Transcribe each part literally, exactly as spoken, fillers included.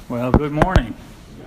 Well, good morning.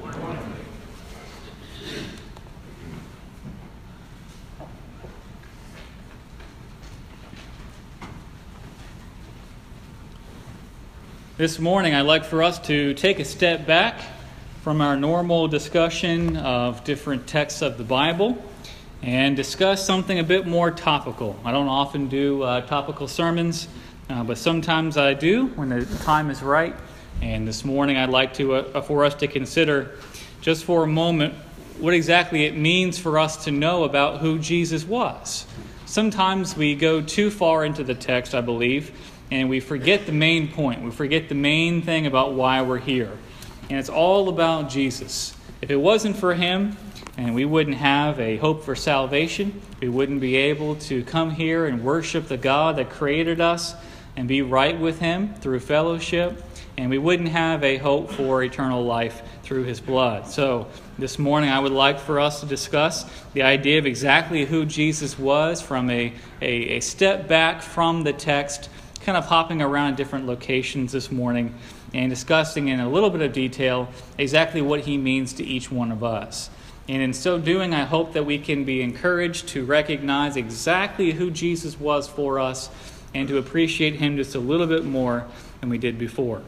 This morning, I'd like for us to take a step back from our normal discussion of different texts of the Bible and discuss something a bit more topical. I don't often do uh, topical sermons, uh, but sometimes I do when the time is right. And this morning, I'd like to uh, for us to consider just for a moment what exactly it means for us to know about who Jesus was. Sometimes we go too far into the text, I believe, and we forget the main point. We forget the main thing about why we're here. And it's all about Jesus. If it wasn't for him, and we wouldn't have a hope for salvation, we wouldn't be able to come here and worship the God that created us and be right with him through fellowship, and we wouldn't have a hope for eternal life through his blood. So this morning I would like for us to discuss the idea of exactly who Jesus was from a, a, a step back from the text, kind of hopping around different locations this morning and discussing in a little bit of detail exactly what he means to each one of us. And in so doing, I hope that we can be encouraged to recognize exactly who Jesus was for us and to appreciate him just a little bit more than we did before.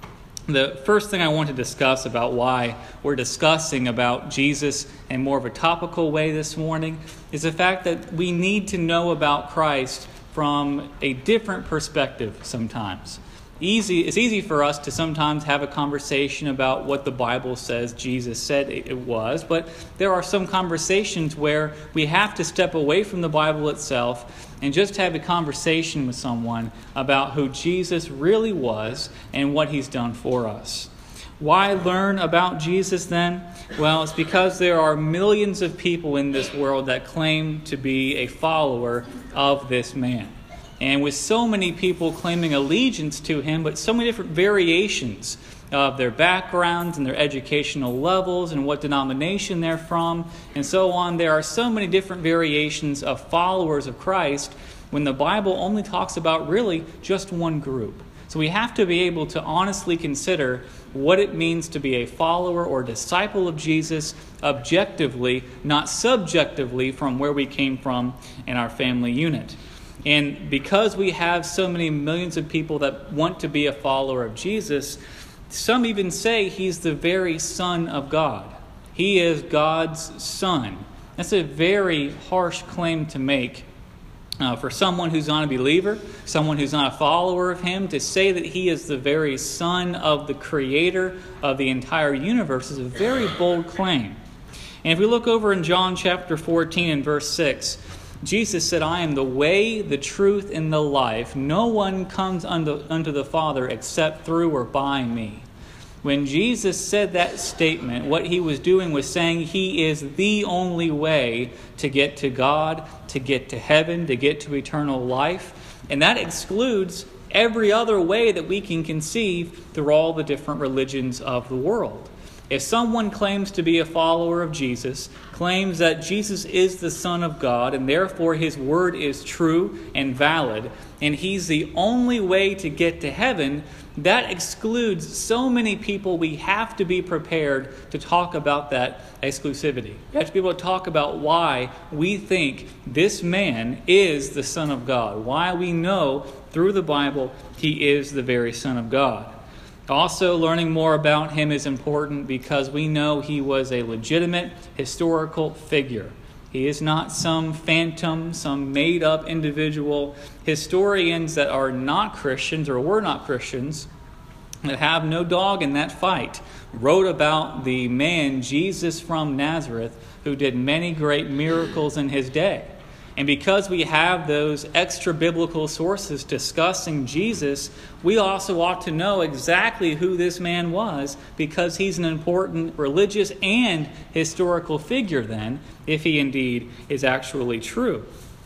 The first thing I want to discuss about why we're discussing about Jesus in more of a topical way this morning is the fact that we need to know about Christ from a different perspective sometimes. Easy, it's easy for us to sometimes have a conversation about what the Bible says Jesus said it was, but there are some conversations where we have to step away from the Bible itself and just have a conversation with someone about who Jesus really was and what he's done for us. Why learn about Jesus then? Well, it's because there are millions of people in this world that claim to be a follower of this man. And with so many people claiming allegiance to him, but so many different variations of their backgrounds and their educational levels and what denomination they're from and so on, there are so many different variations of followers of Christ when the Bible only talks about really just one group. So we have to be able to honestly consider what it means to be a follower or disciple of Jesus objectively, not subjectively from where we came from in our family unit. And because we have so many millions of people that want to be a follower of Jesus, some even say he's the very Son of God. He is God's Son. That's a very harsh claim to make. Uh, for someone who's not a believer, someone who's not a follower of him, to say that he is the very Son of the Creator of the entire universe is a very bold claim. And if we look over in John chapter fourteen and verse six, Jesus said, "I am the way, the truth, and the life. No one comes unto, unto the Father except through or by me." When Jesus said that statement, what he was doing was saying he is the only way to get to God, to get to heaven, to get to eternal life. And that excludes every other way that we can conceive through all the different religions of the world. If someone claims to be a follower of Jesus, claims that Jesus is the Son of God, and therefore his word is true and valid, and he's the only way to get to heaven, that excludes so many people. We have to be prepared to talk about that exclusivity. We have to be able to talk about why we think this man is the Son of God, why we know through the Bible he is the very Son of God. Also, learning more about him is important because we know he was a legitimate historical figure. He is not some phantom, some made-up individual. Historians that are not Christians or were not Christians, that have no dog in that fight, wrote about the man Jesus from Nazareth who did many great miracles in his day. And because we have those extra biblical sources discussing Jesus, we also ought to know exactly who this man was, because he's an important religious and historical figure then, if he indeed is actually true.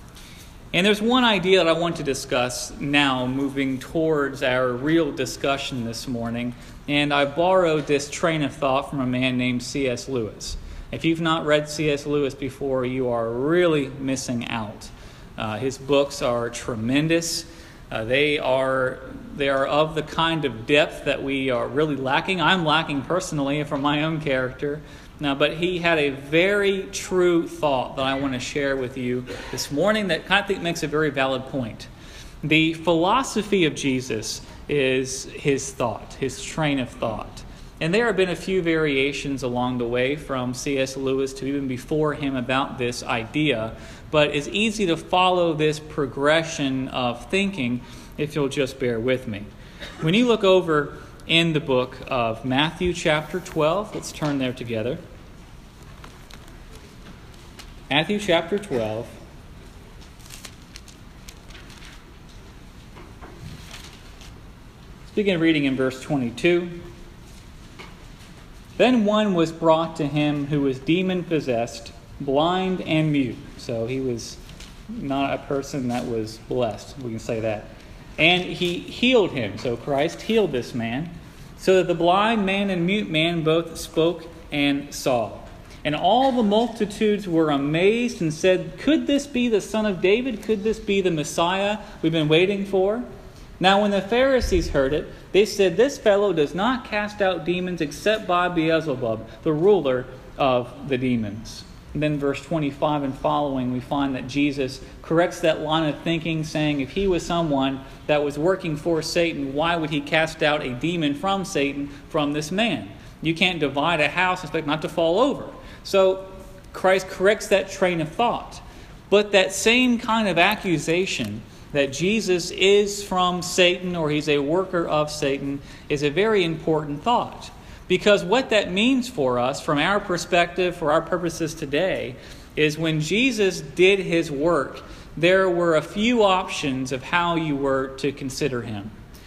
And there's one idea that I want to discuss now, moving towards our real discussion this morning. And I borrowed this train of thought from a man named C S Lewis. If you've not read C S Lewis before, you are really missing out. Uh, his books are tremendous. Uh, they are they are of the kind of depth that we are really lacking. I'm lacking personally from my own character. Now, but he had a very true thought that I want to share with you this morning that I think makes a very valid point. The philosophy of Jesus is his thought, his train of thought. And there have been a few variations along the way from C S Lewis to even before him about this idea. But it's easy to follow this progression of thinking if you'll just bear with me. When you look over in the book of Matthew chapter twelve, let's turn there together. Matthew chapter twelve. Let's begin reading in verse twenty-two. Then one was brought to him who was demon-possessed, blind and mute. So he was not a person that was blessed, we can say that. And he healed him. So Christ healed this man, so that the blind man and mute man both spoke and saw. And all the multitudes were amazed and said, "Could this be the Son of David? Could this be the Messiah we've been waiting for?" Now when the Pharisees heard it, they said, "This fellow does not cast out demons except by Beelzebub, the ruler of the demons." And then verse twenty-five and following, we find that Jesus corrects that line of thinking, saying if he was someone that was working for Satan, why would he cast out a demon from Satan from this man? You can't divide a house and expect not to fall over. So Christ corrects that train of thought. But that same kind of accusation that Jesus is from Satan or he's a worker of Satan is a very important thought. Because what that means for us, from our perspective, for our purposes today, is when Jesus did his work, there were a few options of how you were to consider him.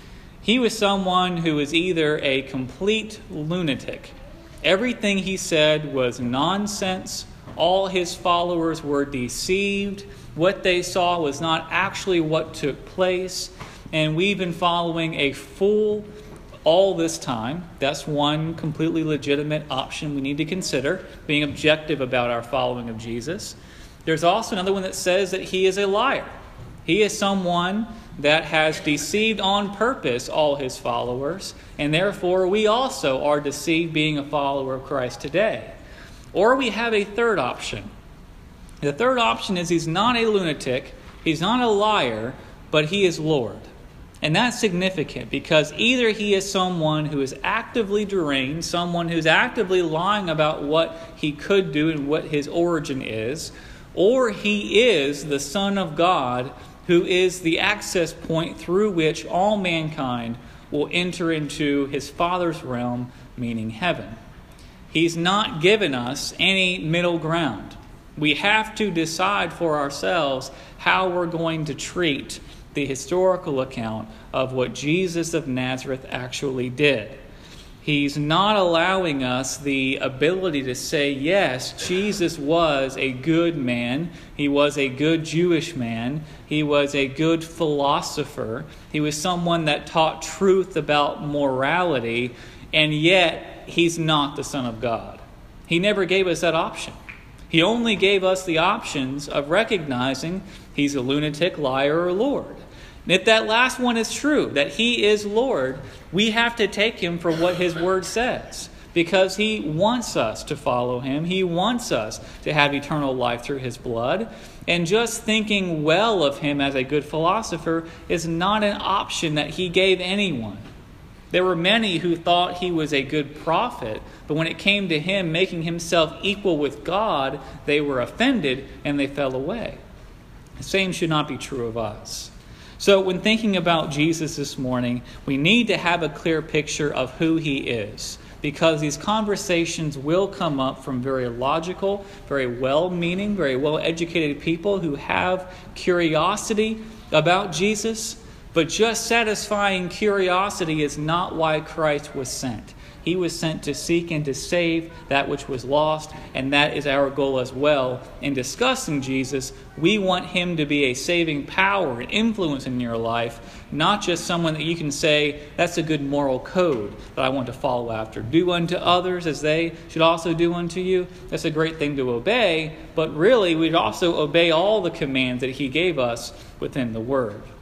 He was someone who was either a complete lunatic. Everything he said was nonsense. All his followers were deceived. What they saw was not actually what took place. And we've been following a fool all this time. That's one completely legitimate option we need to consider, being objective about our following of Jesus. There's also another one that says that he is a liar. He is someone that has deceived on purpose all his followers, and therefore we also are deceived being a follower of Christ today. Or we have a third option. The third option is he's not a lunatic, he's not a liar, but he is Lord. And that's significant because either he is someone who is actively deranged, someone who's actively lying about what he could do and what his origin is, or he is the Son of God who is the access point through which all mankind will enter into his Father's realm, meaning heaven. He's not given us any middle ground. We have to decide for ourselves how we're going to treat the historical account of what Jesus of Nazareth actually did. He's not allowing us the ability to say, yes, Jesus was a good man. He was a good Jewish man. He was a good philosopher. He was someone that taught truth about morality, and yet he's not the Son of God. He never gave us that option. He only gave us the options of recognizing he's a lunatic, liar, or Lord. And if that last one is true, that he is Lord, we have to take him for what his word says. Because he wants us to follow him. He wants us to have eternal life through his blood. And just thinking well of him as a good philosopher is not an option that he gave anyone. There were many who thought he was a good prophet, but when it came to him making himself equal with God, they were offended and they fell away. The same should not be true of us. So when thinking about Jesus this morning, we need to have a clear picture of who he is, because these conversations will come up from very logical, very well-meaning, very well-educated people who have curiosity about Jesus. But just satisfying curiosity is not why Christ was sent. He was sent to seek and to save that which was lost, and that is our goal as well. In discussing Jesus, we want him to be a saving power and influence in your life, not just someone that you can say, that's a good moral code that I want to follow after. Do unto others as they should also do unto you. That's a great thing to obey, but really we'd also obey all the commands that he gave us within the Word.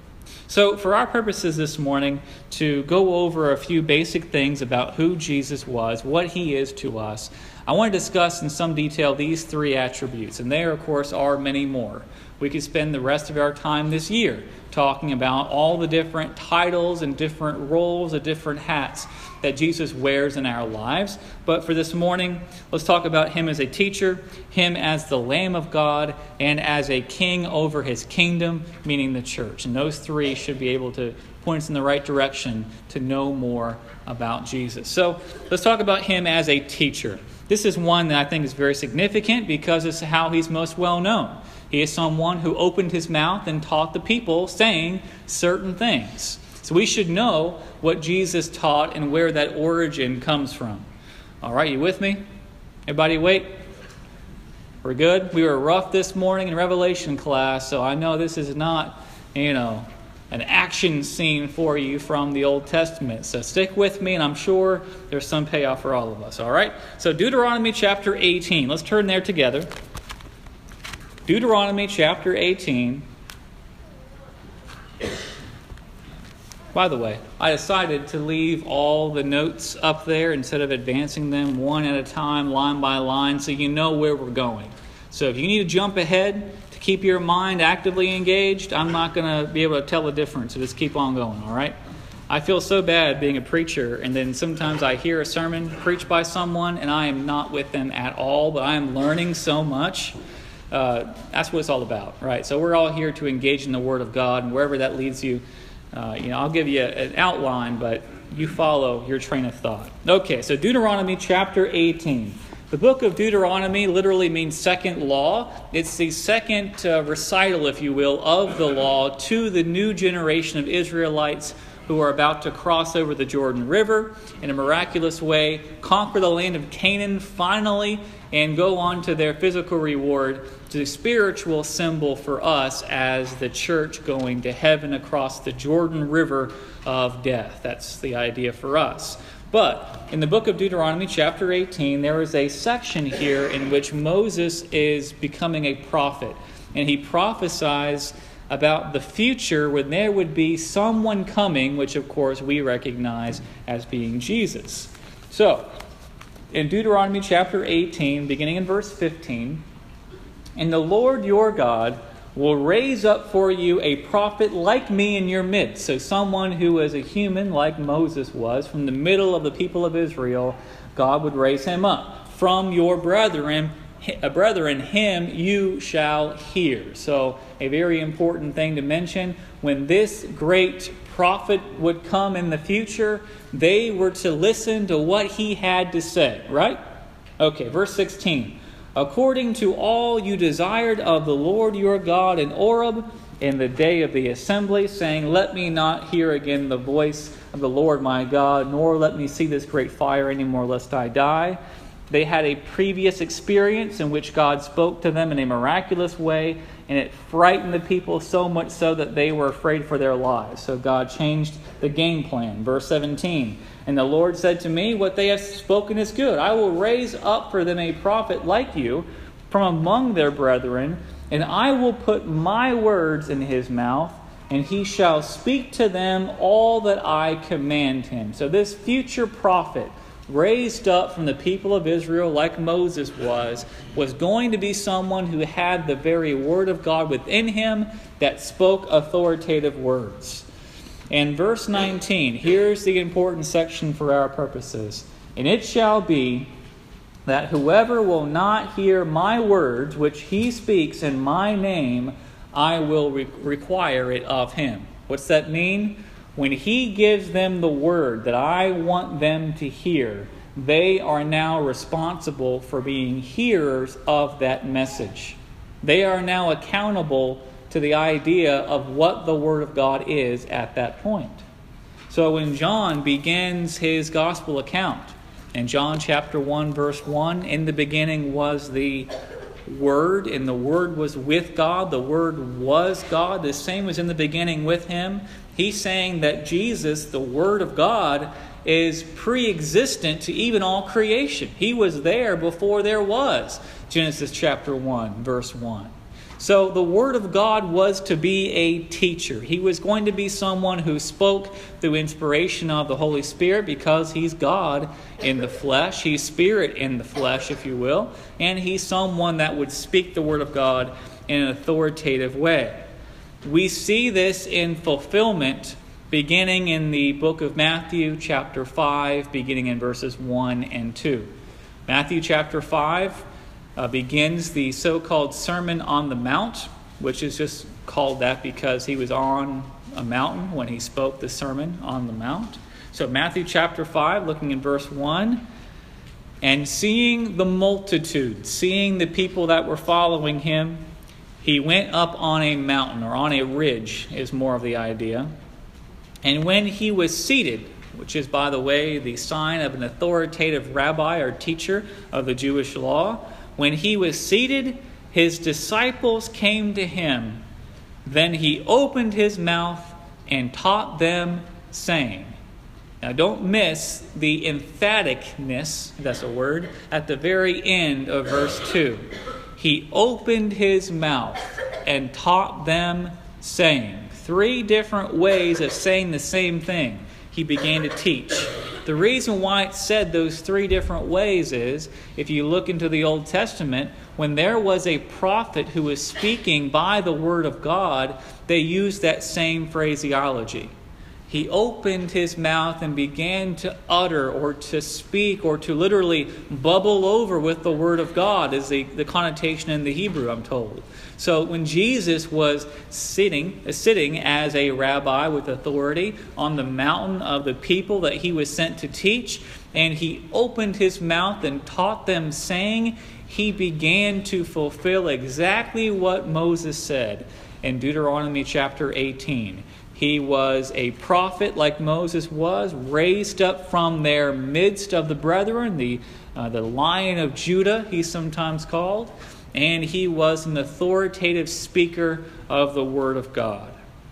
So for our purposes this morning, to go over a few basic things about who Jesus was, what he is to us, I want to discuss in some detail these three attributes. And there, of course, are many more. We could spend the rest of our time this year talking about all the different titles and different roles, the different hats that Jesus wears in our lives. But for this morning, let's talk about him as a teacher, him as the Lamb of God, and as a king over his kingdom, meaning the church. And those three should be able to point us in the right direction to know more about Jesus. So let's talk about him as a teacher. This is one that I think is very significant because it's how he's most well known. He is someone who opened his mouth and taught the people, saying certain things. So we should know what Jesus taught and where that origin comes from. All right, you with me? Everybody awake? We're good? We were rough this morning in Revelation class, so I know this is not, you know, an action scene for you from the Old Testament. So stick with me, and I'm sure there's some payoff for all of us. All right? So Deuteronomy chapter eighteen. Let's turn there together. Deuteronomy chapter eighteen. By the way, I decided to leave all the notes up there instead of advancing them one at a time, line by line, so you know where we're going. So if you need to jump ahead to keep your mind actively engaged, I'm not going to be able to tell the difference, so just keep on going, all right? I feel so bad being a preacher, and then sometimes I hear a sermon preached by someone, and I am not with them at all, but I am learning so much. Uh, that's what it's all about, right? So we're all here to engage in the Word of God, and wherever that leads you, uh, you know, I'll give you a, an outline, but you follow your train of thought. Okay, so Deuteronomy chapter eighteen. The book of Deuteronomy literally means second law. It's the second uh, recital, if you will, of the law to the new generation of Israelites who are about to cross over the Jordan River in a miraculous way, conquer the land of Canaan finally, and go on to their physical reward, to the spiritual symbol for us as the church going to heaven across the Jordan River of death. That's the idea for us. But in the book of Deuteronomy chapter eighteen, there is a section here in which Moses is becoming a prophet. And he prophesies about the future when there would be someone coming, which of course we recognize as being Jesus. So, in Deuteronomy chapter eighteen, beginning in verse fifteen, "And the Lord your God will raise up for you a prophet like me in your midst." So someone who is a human like Moses was, from the middle of the people of Israel, God would raise him up. "From your brethren, brethren, him you shall hear." So a very important thing to mention, when this great prophet would come in the future, they were to listen to what he had to say, right? Okay, verse sixteen. "According to all you desired of the Lord your God in Oreb in the day of the assembly, saying, let me not hear again the voice of the Lord my God, nor let me see this great fire anymore, lest I die." They had a previous experience in which God spoke to them in a miraculous way, and it frightened the people so much so that they were afraid for their lives. So God changed the game plan. Verse seventeen, "And the Lord said to me, what they have spoken is good. I will raise up for them a prophet like you from among their brethren, and I will put my words in his mouth, and he shall speak to them all that I command him." So this future prophet, raised up from the people of Israel like Moses was, was going to be someone who had the very word of God within him that spoke authoritative words. And verse nineteen, here's the important section for our purposes. "And it shall be that whoever will not hear my words, which he speaks in my name, I will re- require it of him." What's that mean? When he gives them the word that I want them to hear, they are now responsible for being hearers of that message. They are now accountable to the idea of what the Word of God is at that point. So when John begins his gospel account, in John chapter one, verse one, "In the beginning was the Word, and the Word was with God. The Word was God. The same was in the beginning with him." He's saying that Jesus, the Word of God, is pre-existent to even all creation. He was there before there was. Genesis chapter one, verse one. So the Word of God was to be a teacher. He was going to be someone who spoke through inspiration of the Holy Spirit because He's God in the flesh. He's Spirit in the flesh, if you will. And He's someone that would speak the Word of God in an authoritative way. We see this in fulfillment beginning in the book of Matthew chapter five, beginning in verses one and two. Matthew chapter five uh, begins the so-called Sermon on the Mount, which is just called that because he was on a mountain when he spoke the Sermon on the Mount. So Matthew chapter five, looking in verse one, and seeing the multitude, seeing the people that were following him, he went up on a mountain, or on a ridge is more of the idea. And when he was seated, which is, by the way, the sign of an authoritative rabbi or teacher of the Jewish law, when he was seated, his disciples came to him. Then he opened his mouth and taught them, saying. Now don't miss the emphaticness, that's a word, at the very end of verse two. He opened his mouth and taught them, saying. Three different ways of saying the same thing. He began to teach. The reason why it said those three different ways is, if you look into the Old Testament, when there was a prophet who was speaking by the Word of God, they used that same phraseology. He opened his mouth and began to utter or to speak or to literally bubble over with the Word of God is the, the connotation in the Hebrew, I'm told. So when Jesus was sitting, sitting as a rabbi with authority on the mountain of the people that he was sent to teach, and he opened his mouth and taught them, saying, he began to fulfill exactly what Moses said in Deuteronomy chapter eighteen. He was a prophet like Moses was, raised up from their midst of the brethren, the, uh, the Lion of Judah, he's sometimes called. And he was an authoritative speaker of the Word of God.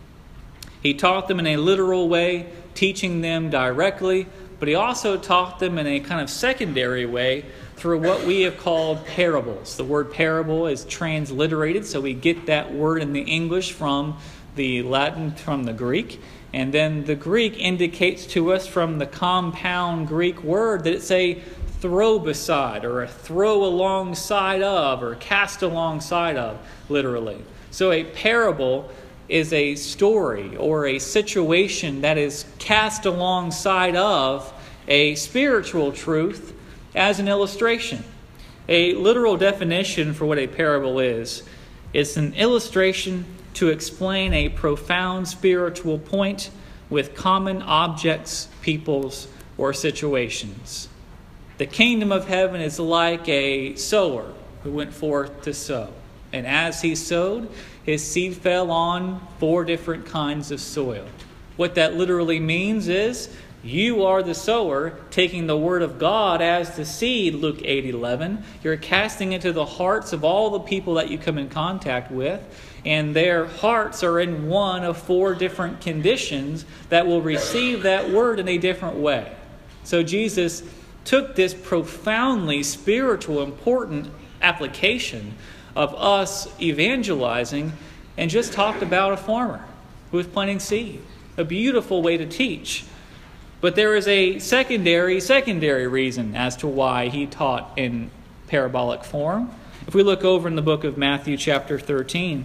He taught them in a literal way, teaching them directly, but he also taught them in a kind of secondary way through what we have called parables. The word parable is transliterated, so we get that word in the English from the Latin, from the Greek. And then the Greek indicates to us from the compound Greek word that it's a throw beside, or a throw alongside of, or cast alongside of, literally. So a parable is a story or a situation that is cast alongside of a spiritual truth as an illustration. A literal definition for what a parable is, it's an illustration to explain a profound spiritual point with common objects, peoples, or situations. The kingdom of heaven is like a sower who went forth to sow. And as he sowed, his seed fell on four different kinds of soil. What that literally means is, you are the sower, taking the word of God as the seed, Luke eight eleven. You're casting it into the hearts of all the people that you come in contact with. And their hearts are in one of four different conditions that will receive that word in a different way. So Jesus took this profoundly spiritual, important application of us evangelizing and just talked about a farmer who was planting seed. A beautiful way to teach. But there is a secondary, secondary reason as to why he taught in parabolic form. If we look over in the book of Matthew chapter thirteen.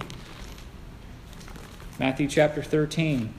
Matthew chapter thirteen.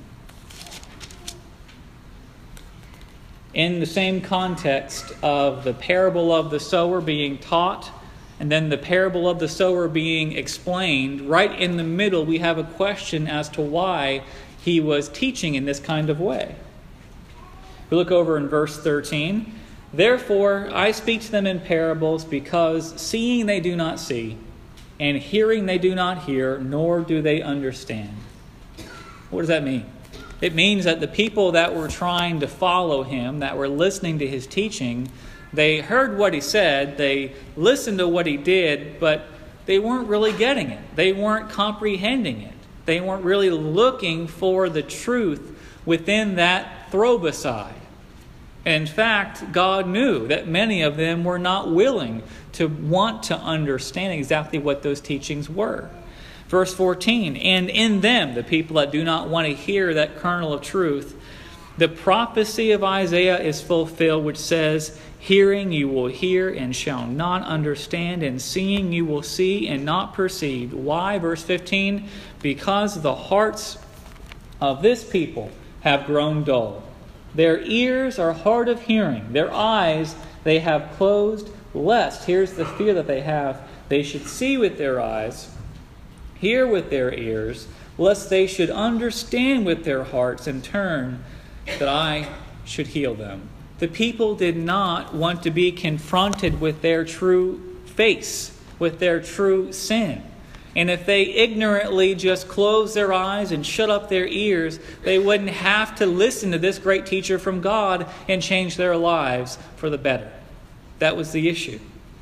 In the same context of the parable of the sower being taught, and then the parable of the sower being explained, right in the middle we have a question as to why he was teaching in this kind of way. We look over in verse thirteen. Therefore I speak to them in parables, because seeing they do not see, and hearing they do not hear, nor do they understand. What does that mean? It means that the people that were trying to follow him, that were listening to his teaching, they heard what he said, they listened to what he did, but they weren't really getting it. They weren't comprehending it. They weren't really looking for the truth within that throw beside. In fact, God knew that many of them were not willing to want to understand exactly what those teachings were. Verse fourteen, and in them, the people that do not want to hear that kernel of truth, the prophecy of Isaiah is fulfilled, which says, hearing you will hear and shall not understand, and seeing you will see and not perceive. Why? Verse fifteen, because the hearts of this people have grown dull. Their ears are hard of hearing. Their eyes they have closed, lest, here's the fear that they have, they should see with their eyes, hear with their ears, lest they should understand with their hearts and turn, that I should heal them. The people did not want to be confronted with their true face, with their true sin. And if they ignorantly just closed their eyes and shut up their ears, they wouldn't have to listen to this great teacher from God and change their lives for the better. That was the issue.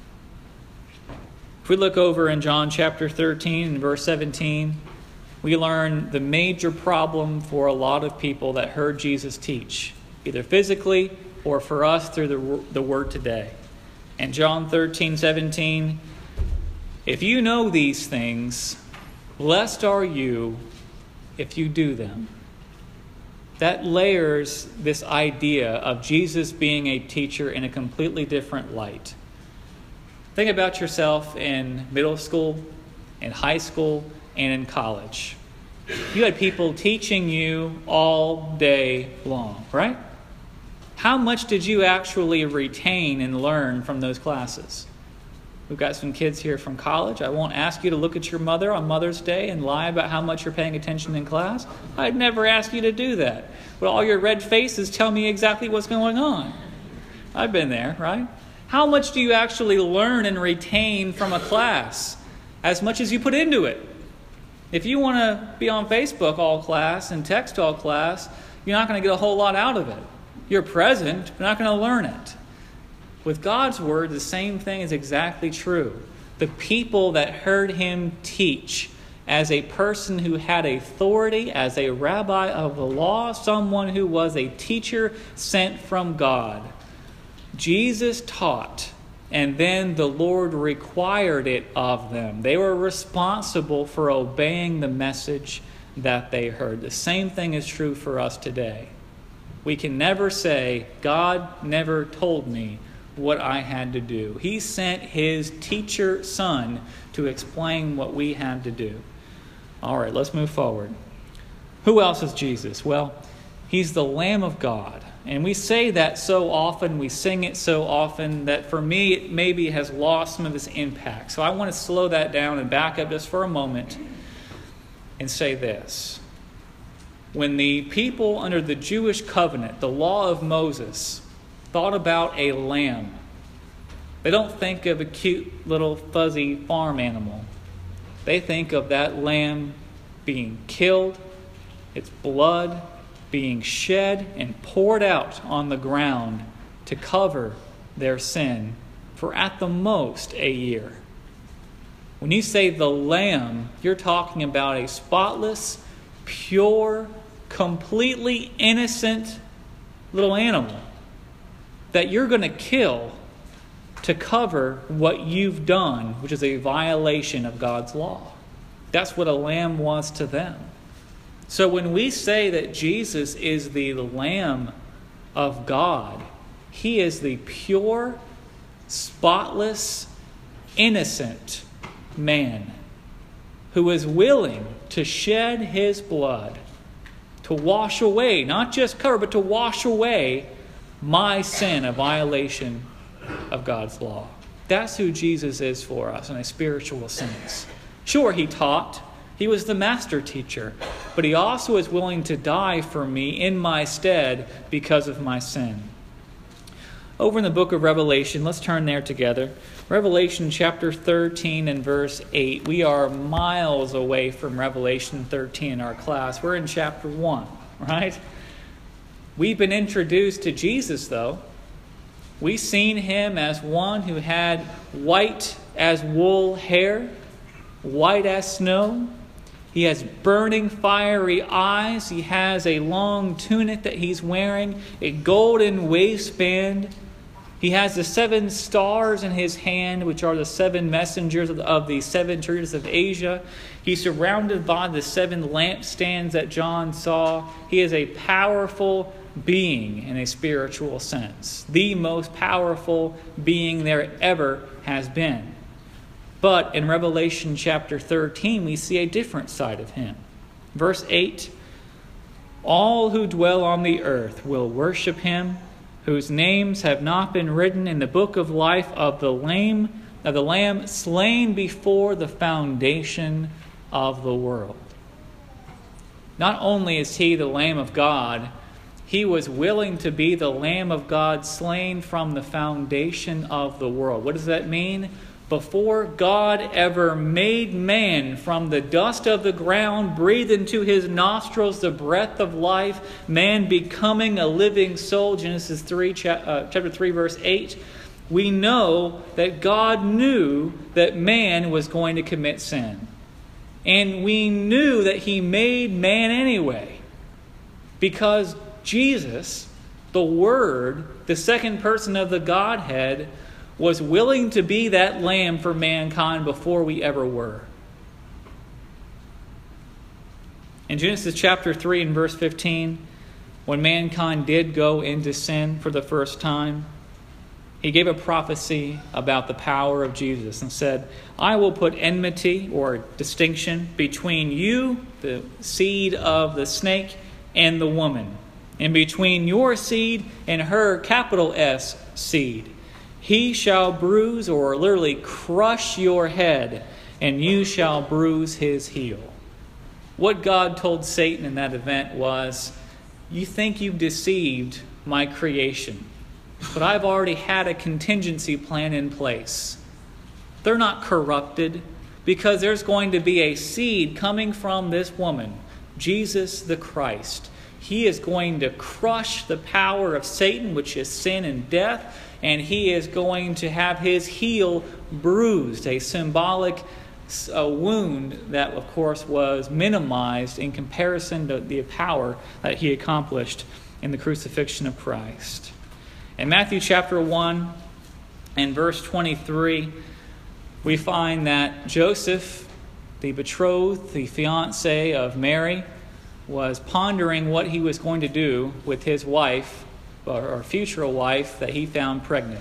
If we look over in John chapter thirteen and verse seventeen, we learn the major problem for a lot of people that heard Jesus teach, either physically or for us through the, the Word today. And John thirteen seventeen, if you know these things, blessed are you if you do them. That layers this idea of Jesus being a teacher in a completely different light. Think about yourself in middle school, in high school, and in college. You had people teaching you all day long, right? How much did you actually retain and learn from those classes? We've got some kids here from college. I won't ask you to look at your mother on Mother's Day and lie about how much you're paying attention in class. I'd never ask you to do that. But all your red faces tell me exactly what's going on. I've been there, right? How much do you actually learn and retain from a class? As much as you put into it. If you want to be on Facebook all class and text all class, you're not going to get a whole lot out of it. You're present, but not going to learn it. With God's Word, the same thing is exactly true. The people that heard him teach as a person who had authority, as a rabbi of the law, someone who was a teacher sent from God, Jesus taught, and then the Lord required it of them. They were responsible for obeying the message that they heard. The same thing is true for us today. We can never say, God never told me what I had to do. He sent his teacher son to explain what we had to do. All right, let's move forward. Who else is Jesus? Well, he's the Lamb of God. And we say that so often, we sing it so often, that for me it maybe has lost some of its impact. So I want to slow that down and back up just for a moment and say this. When the people under the Jewish covenant, the law of Moses, thought about a lamb, they don't think of a cute little fuzzy farm animal. They think of that lamb being killed, its blood being shed and poured out on the ground to cover their sin for at the most a year. When you say the lamb, you're talking about a spotless, pure, completely innocent little animal that you're going to kill to cover what you've done, which is a violation of God's law. That's what a lamb was to them. So when we say that Jesus is the Lamb of God, he is the pure, spotless, innocent man who is willing to shed his blood to wash away, not just cover, but to wash away my sin, a violation of God's law. That's who Jesus is for us in a spiritual sense. Sure, he taught. He was the master teacher. But he also is willing to die for me in my stead because of my sin. Over in the book of Revelation, let's turn there together. Revelation chapter thirteen and verse eight. We are miles away from Revelation thirteen in our class. We're in chapter one, right? We've been introduced to Jesus, though. We've seen him as one who had white as wool hair, white as snow. He has burning fiery eyes. He has a long tunic that he's wearing, a golden waistband. He He has the seven stars in his hand, which are the seven messengers of the, of the seven churches of Asia. He's surrounded by the seven lampstands that John saw. He is a powerful being in a spiritual sense, the most powerful being there ever has been. But in Revelation chapter thirteen, we see a different side of him. Verse eight, all who dwell on the earth will worship him, whose names have not been written in the book of life of the Lamb, of the Lamb slain before the foundation of the world. Not only is he the Lamb of God, he was willing to be the Lamb of God slain from the foundation of the world. What does that mean? Before God ever made man from the dust of the ground, breathed into his nostrils the breath of life, man becoming a living soul, Genesis three, chapter three, verse eight, we know that God knew that man was going to commit sin. And we knew that he made man anyway, because Jesus, the Word, the second person of the Godhead, was willing to be that lamb for mankind before we ever were. In Genesis chapter three and verse fifteen, when mankind did go into sin for the first time, he gave a prophecy about the power of Jesus and said, I will put enmity or distinction between you, the seed of the snake, and the woman, and between your seed and her, capital S, seed. He shall bruise, or literally crush your head, and you shall bruise his heel. What God told Satan in that event was, you think you've deceived my creation, but I've already had a contingency plan in place. They're not corrupted, because there's going to be a seed coming from this woman, Jesus the Christ. He is going to crush the power of Satan, which is sin and death, and he is going to have his heel bruised, a symbolic a wound that, of course, was minimized in comparison to the power that he accomplished in the crucifixion of Christ. In Matthew chapter one and verse twenty-three, we find that Joseph, the betrothed, the fiancé of Mary, was pondering what he was going to do with his wife, or future wife, that he found pregnant.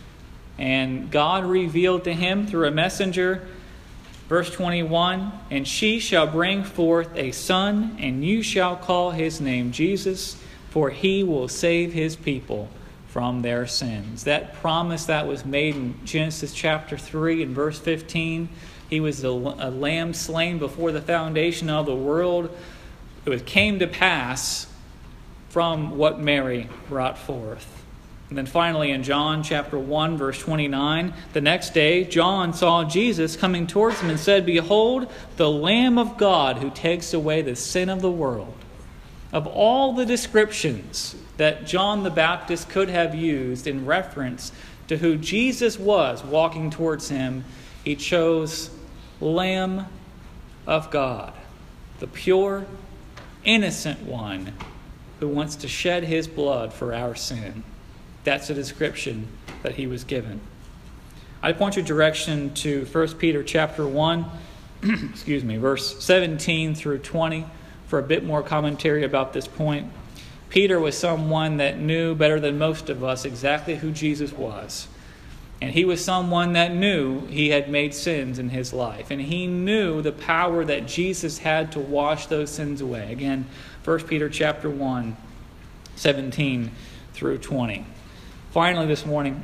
And God revealed to him through a messenger, verse twenty-one, and she shall bring forth a son, and you shall call his name Jesus, for he will save his people from their sins. That promise that was made in Genesis chapter three and verse fifteen, he was a lamb slain before the foundation of the world. It came to pass from what Mary brought forth. And then finally in John chapter one, verse twenty-nine, the next day John saw Jesus coming towards him and said, behold, the Lamb of God who takes away the sin of the world. Of all the descriptions that John the Baptist could have used in reference to who Jesus was walking towards him, he chose Lamb of God, the pure, innocent one who wants to shed his blood for our sin. That's a description that he was given. I point your direction to First Peter chapter one, excuse me, verse seventeen through twenty for a bit more commentary about this point. Peter was someone that knew better than most of us exactly who Jesus was. And he was someone that knew he had made sins in his life. And he knew the power that Jesus had to wash those sins away. Again, First Peter chapter one, seventeen through twenty. Finally this morning,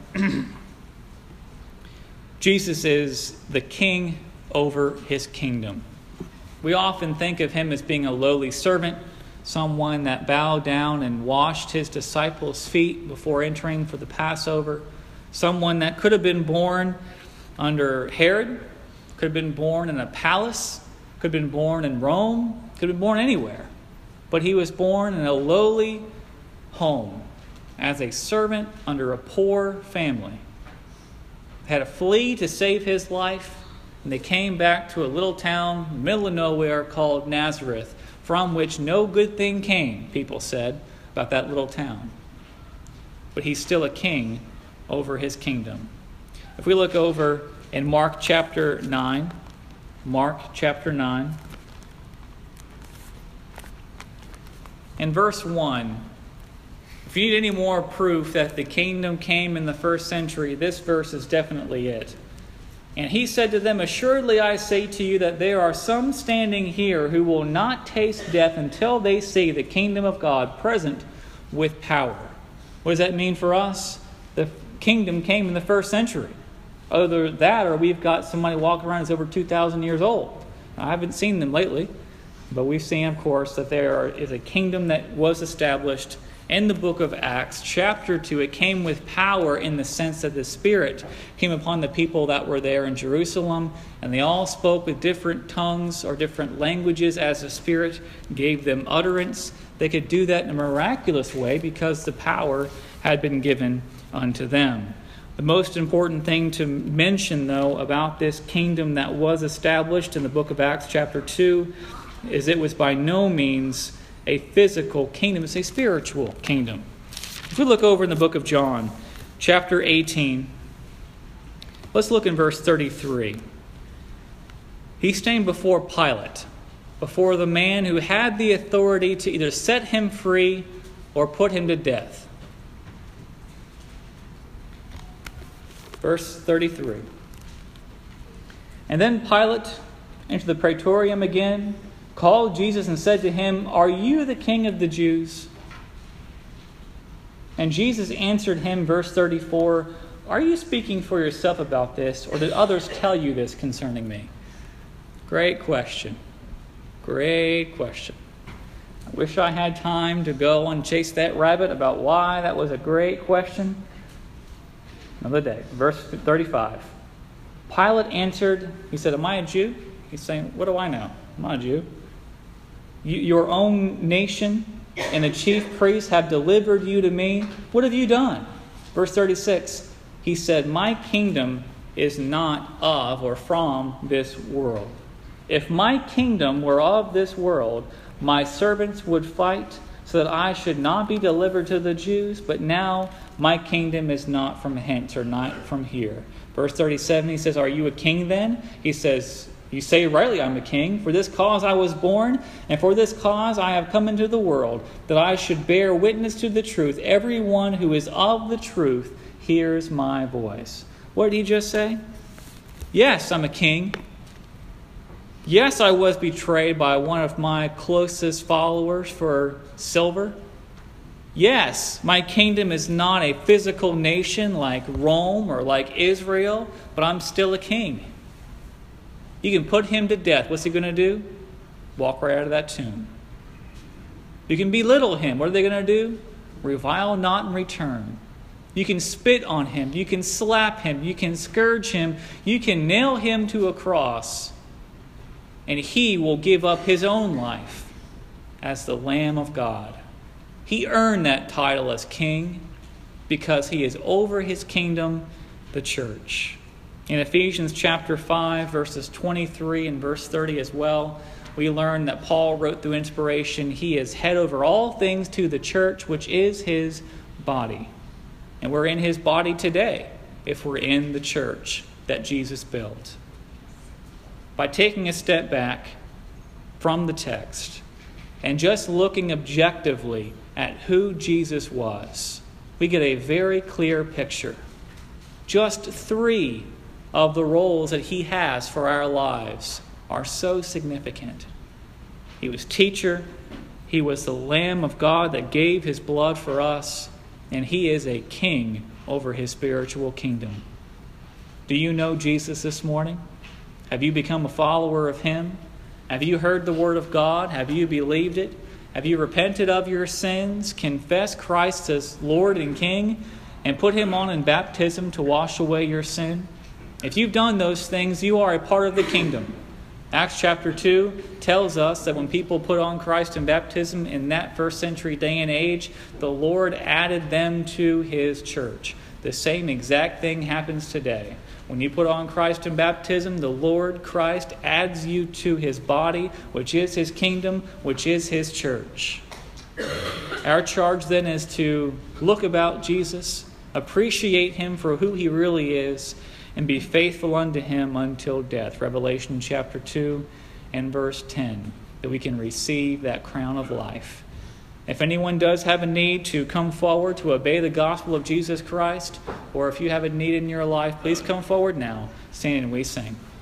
Jesus is the king over his kingdom. We often think of him as being a lowly servant, someone that bowed down and washed his disciples' feet before entering for the Passover, someone that could have been born under Herod, could have been born in a palace, could have been born in Rome, could have been born anywhere. But he was born in a lowly home as a servant under a poor family. Had to flee to save his life, and they came back to a little town in the middle of nowhere called Nazareth, from which no good thing came, people said, about that little town. But he's still a king over his kingdom. If we look over in Mark chapter nine, Mark chapter nine, in verse one, if you need any more proof that the kingdom came in the first century, this verse is definitely it. And he said to them, "Assuredly I say to you that there are some standing here who will not taste death until they see the kingdom of God present with power." What does that mean for us? The kingdom came in the first century. Either that or we've got somebody walking around who's over two thousand years old. I haven't seen them lately, but we've seen, of course, that there is a kingdom that was established in the book of Acts, chapter two. It came with power in the sense that the Spirit came upon the people that were there in Jerusalem, and they all spoke with different tongues or different languages as the Spirit gave them utterance. They could do that in a miraculous way because the power had been given unto them. The most important thing to mention, though, about this kingdom that was established in the book of Acts, chapter two, is it was by no means a physical kingdom. It's a spiritual kingdom. If we look over in the book of John, chapter eighteen, let's look in verse thirty-three. He's standing before Pilate, before the man who had the authority to either set him free or put him to death. Verse thirty-three. And then Pilate entered the praetorium again, called Jesus and said to him, "Are you the king of the Jews?" And Jesus answered him, verse thirty-four, "Are you speaking for yourself about this, or did others tell you this concerning me?" Great question. Great question. I wish I had time to go and chase that rabbit about why that was a great question. Another day. Verse thirty-five. Pilate answered, he said, "Am I a Jew?" He's saying, "What do I know? I'm not a Jew. You, your own nation and the chief priests have delivered you to me. What have you done?" Verse thirty-six. He said, "My kingdom is not of or from this world. If my kingdom were of this world, my servants would fight so that I should not be delivered to the Jews, but now my kingdom is not from hence or not from here." Verse thirty-seven, he says, "Are you a king then?" He says, "You say rightly, I'm a king. For this cause I was born, and for this cause I have come into the world, that I should bear witness to the truth. Everyone who is of the truth hears my voice." What did he just say? Yes, I'm a king. Yes, I was betrayed by one of my closest followers for silver. Yes, my kingdom is not a physical nation like Rome or like Israel, but I'm still a king. You can put him to death. What's he going to do? Walk right out of that tomb. You can belittle him. What are they going to do? Revile not in return. You can spit on him. You can slap him. You can scourge him. You can nail him to a cross. And he will give up his own life as the Lamb of God. He earned that title as king because he is over his kingdom, the church. In Ephesians chapter five, verses twenty-three and verse thirty as well, we learn that Paul wrote through inspiration, he is head over all things to the church, which is his body. And we're in his body today if we're in the church that Jesus built. By taking a step back from the text and just looking objectively at who Jesus was, we get a very clear picture. Just three of the roles that he has for our lives are so significant. He was teacher, he was the Lamb of God that gave his blood for us, and he is a king over his spiritual kingdom. Do you know Jesus this morning? Have you become a follower of him? Have you heard the word of God? Have you believed it? Have you repented of your sins, confessed Christ as Lord and King, and put him on in baptism to wash away your sin? If you've done those things, you are a part of the kingdom. Acts chapter two tells us that when people put on Christ in baptism in that first century day and age, the Lord added them to his church. The same exact thing happens today. When you put on Christ in baptism, the Lord Christ adds you to his body, which is his kingdom, which is his church. Our charge then is to look about Jesus appreciate Him for who He really is, and be faithful unto Him until death. Revelation chapter two and verse ten, that we can receive that crown of life. If anyone does have a need to come forward to obey the gospel of Jesus Christ, or if you have a need in your life, please come forward now. Stand and we sing.